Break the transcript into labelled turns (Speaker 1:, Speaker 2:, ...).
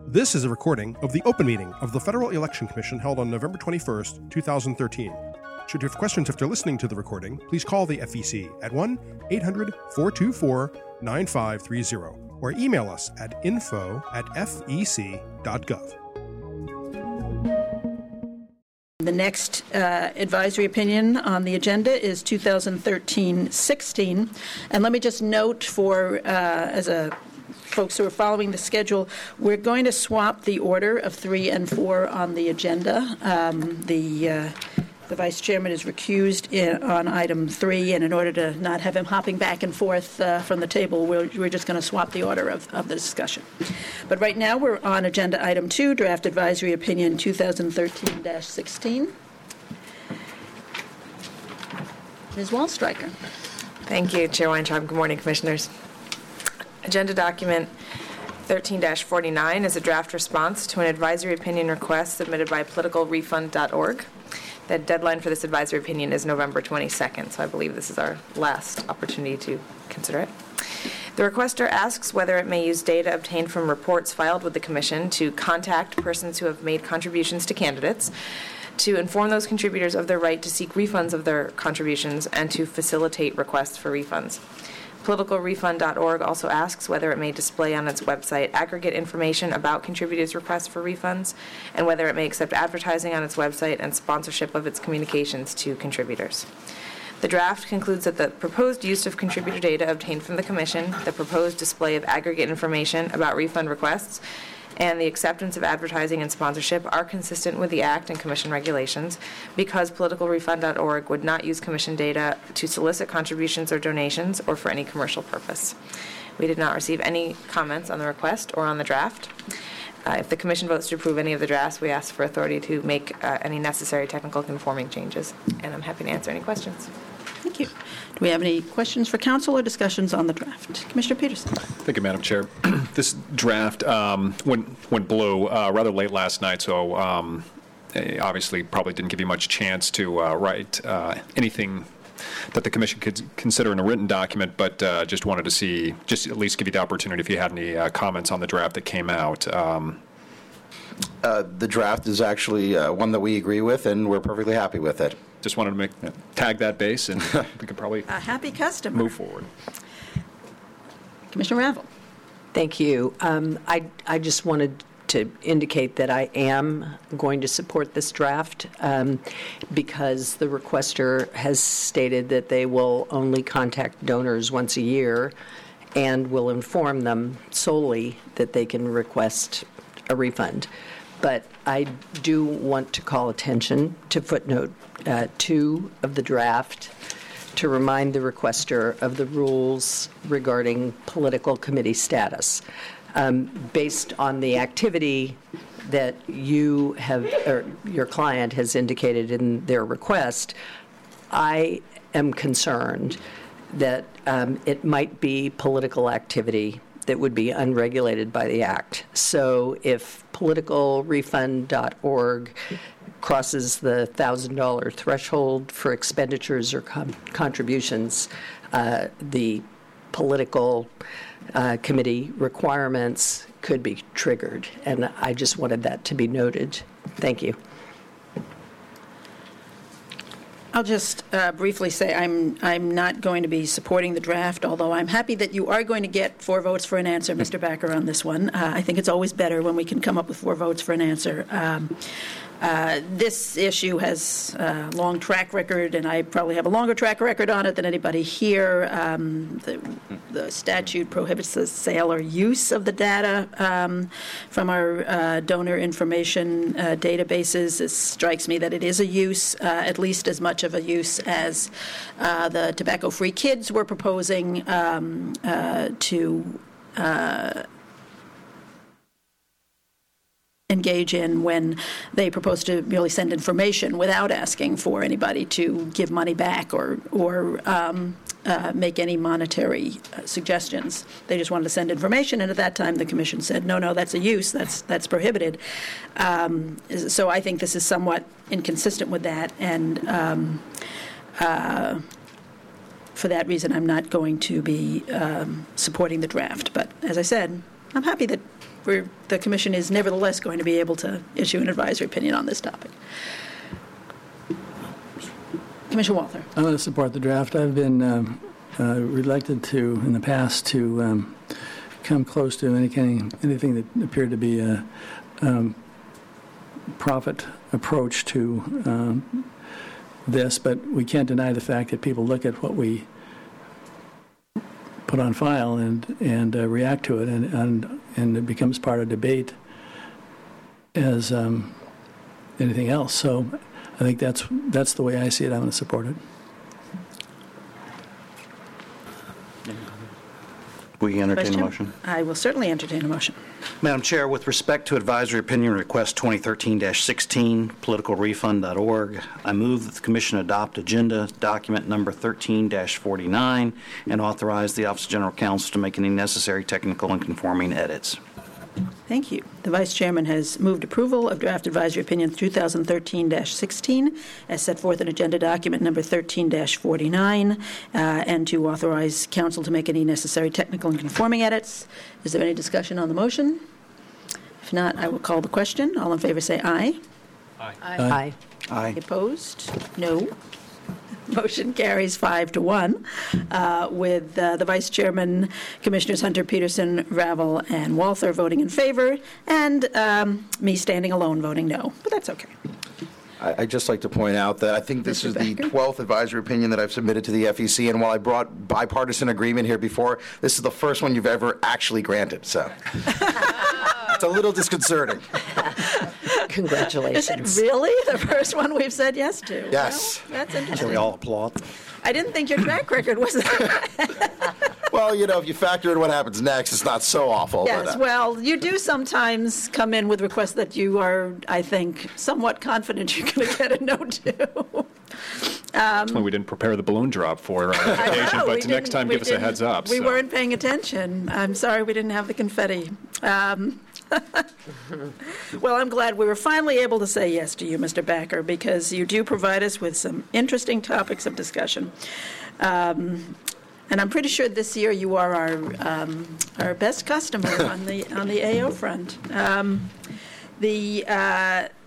Speaker 1: This is a recording of the open meeting of the Federal Election Commission held on November 21st, 2013. Should you have questions after listening to the recording, please call the FEC at 1-800-424-9530 or email us at info@fec.gov.
Speaker 2: The next advisory opinion on the agenda is 2013-16. And let me just note for, folks who are following the schedule, we're going to swap the order of 3 and 4 on the agenda. The Vice Chairman is recused on item 3, and in order to not have him hopping back and forth from the table, we're just going to swap the order of the discussion. But right now we're on agenda item 2, Draft Advisory Opinion 2013-16. Ms. Wallstreicher.
Speaker 3: Thank you, Chair Weintraub. Good morning, Commissioners. Agenda document 13-49 is a draft response to an advisory opinion request submitted by politicalrefund.org. The deadline for this advisory opinion is November 22nd, so I believe this is our last opportunity to consider it. The requester asks whether it may use data obtained from reports filed with the Commission to contact persons who have made contributions to candidates, to inform those contributors of their right to seek refunds of their contributions, and to facilitate requests for refunds. PoliticalRefund.org also asks whether it may display on its website aggregate information about contributors' requests for refunds, and whether it may accept advertising on its website and sponsorship of its communications to contributors. The draft concludes that the proposed use of contributor data obtained from the Commission, the proposed display of aggregate information about refund requests, and the acceptance of advertising and sponsorship are consistent with the Act and Commission regulations because PoliticalRefund.org would not use Commission data to solicit contributions or donations or for any commercial purpose. We did not receive any comments on the request or on the draft. If the Commission votes to approve any of the drafts, we ask for authority to make any necessary technical conforming changes, and I'm happy to answer any questions.
Speaker 2: Thank you. Do we have any questions for Council or discussions on the draft? Commissioner Peterson.
Speaker 4: Thank you, Madam Chair. This draft went blue rather late last night, so obviously probably didn't give you much chance to write anything that the Commission could consider in a written document, but just wanted to see, just at least give you the opportunity if you had any comments on the draft that came out.
Speaker 5: The draft is actually one that we agree with, and we're perfectly happy with it.
Speaker 4: Just wanted to tag that base, and we could probably
Speaker 2: a happy customer.
Speaker 4: Move forward.
Speaker 2: Commissioner Ravel.
Speaker 6: Thank you. I just wanted to indicate that I am going to support this draft because the requester has stated that they will only contact donors once a year and will inform them solely that they can request a refund. But I do want to call attention to footnote 2 of the draft to remind the requester of the rules regarding political committee status. Based on the activity that you have, or your client has indicated in their request, I am concerned that it might be political activity that would be unregulated by the Act. So if politicalrefund.org crosses the $1,000 threshold for expenditures or contributions, the political committee requirements could be triggered. And I just wanted that to be noted. Thank you.
Speaker 2: I'll just briefly say I'm not going to be supporting the draft, although I'm happy that you are going to get 4 votes for an answer, Mr. Backer, on this one. I think it's always better when we can come up with 4 votes for an answer. This issue has a long track record, and I probably have a longer track record on it than anybody here. The statute prohibits the sale or use of the data from our donor information databases. It strikes me that it is a use, at least as much of a use as the Tobacco-Free Kids were proposing to engage in when they propose to merely send information without asking for anybody to give money back or make any monetary suggestions. They just wanted to send information, and at that time the Commission said, no, that's a use, that's prohibited. So I think this is somewhat inconsistent with that, and for that reason I'm not going to be supporting the draft. But as I said, I'm happy that the commission is nevertheless going to be able to issue an advisory opinion on this topic. Commissioner Walther.
Speaker 7: I'm going to support the draft. I've been reluctant to, in the past, to come close to anything that appeared to be a profit approach to this, but we can't deny the fact that people look at what we put on file and react to it, and it becomes part of debate as anything else. So I think that's the way I see it. I'm going to support it.
Speaker 5: Will you entertain
Speaker 2: Question?
Speaker 5: a motion?
Speaker 2: I will certainly entertain a motion.
Speaker 5: Madam Chair, with respect to advisory opinion request 2013-16, politicalrefund.org, I move that the Commission adopt agenda document number 13-49 and authorize the Office of General Counsel to make any necessary technical and conforming edits.
Speaker 2: Thank you. The Vice Chairman has moved approval of draft advisory opinion 2013-16 as set forth in agenda document number 13-49 and to authorize council to make any necessary technical and conforming edits. Is there any discussion on the motion? If not, I will call the question. All in favor say aye.
Speaker 6: Aye.
Speaker 5: Aye.
Speaker 2: Aye. Opposed? No. Motion carries 5-1 with the Vice Chairman, Commissioners Hunter, Peterson, Ravel, and Walther voting in favor, and me standing alone voting no. But that's okay.
Speaker 8: I'd just like to point out that I think this is the 12th advisory opinion that I've submitted to the FEC, and while I brought bipartisan agreement here before, this is the first one you've ever actually granted, so it's a little disconcerting.
Speaker 6: Congratulations.
Speaker 2: Is it really the first one we've said yes to?
Speaker 8: Yes.
Speaker 2: Well, that's interesting.
Speaker 5: Shall we all applaud?
Speaker 2: I didn't think your track record was that.
Speaker 8: Well, if you factor in what happens next, it's not so awful.
Speaker 2: Yes,
Speaker 8: but,
Speaker 2: well, you do sometimes come in with requests that you are, I think, somewhat confident you're going to get a no to.
Speaker 4: That's why we didn't prepare the balloon drop for occasion, but next time give us a heads up.
Speaker 2: We
Speaker 4: so.
Speaker 2: weren't paying attention. I'm sorry we didn't have the confetti. Well, I'm glad we were finally able to say yes to you, Mr. Backer, because you do provide us with some interesting topics of discussion. And I'm pretty sure this year you are our best customer on the AO front. The